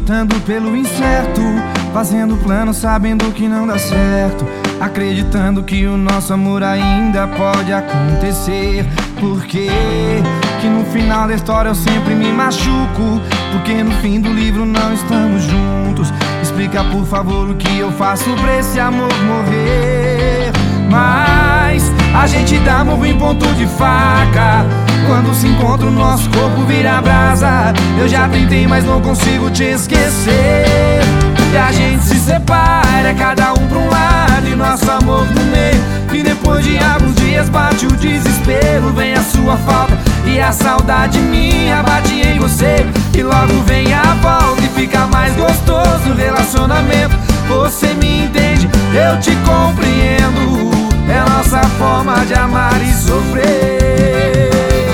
lutando pelo incerto, fazendo plano sabendo que não dá certo, acreditando que o nosso amor ainda pode acontecer. Por quê? Que no final da história eu sempre me machuco, porque no fim do livro não estamos juntos. Explica por favor o que eu faço pra esse amor morrer. Mas a gente dá murro em ponto de faca, quando se encontra o nosso corpo vira brasa. Eu já tentei mas não consigo te esquecer. E a gente se separa, cada um pra um lado e nosso amor no meio. E depois de alguns dias bate o desespero, vem a sua falta e a saudade minha bate em você. E logo vem a volta e fica mais gostoso o relacionamento. Você me entende, eu te compreendo, é a nossa forma de amar e sofrer.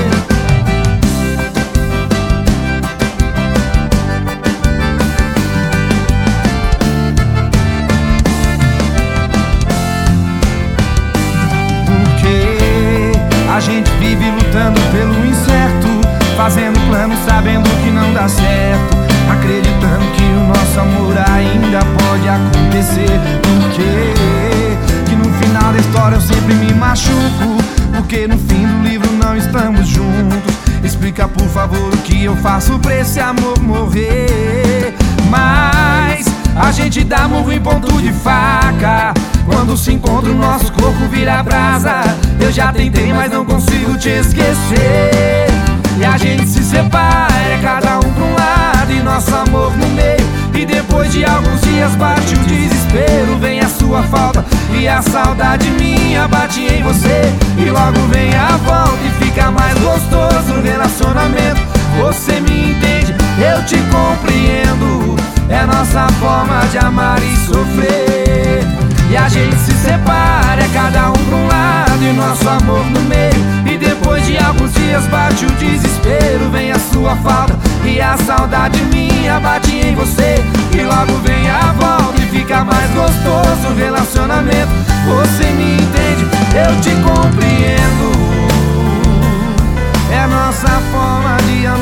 A gente vive lutando pelo incerto, fazendo planos sabendo que não dá certo, acreditando que o nosso amor ainda pode acontecer. Por quê? Que no final da história eu sempre me machuco, porque no fim do livro não estamos juntos. Explica por favor o que eu faço pra esse amor morrer. Mas a gente dá murro em ponto de faca, quando se encontra o nosso corpo vira brasa. Eu já tentei mas não consigo te esquecer. E a gente se separa, cada um pra um lado e nosso amor no meio. E depois de alguns dias bate o desespero, vem a sua falta e a saudade minha bate em você. E logo vem a volta e fica mais gostoso o relacionamento. Você me entende, eu te compreendo, é nossa forma de amar e sofrer. E a gente se separa, cada um pra um lado e nosso amor no meio. E depois de alguns dias bate o desespero, vem a sua falta e a saudade minha bate em você. E logo vem a volta e fica mais gostoso o relacionamento. Você me entende, eu te compreendo, é a nossa forma de amar.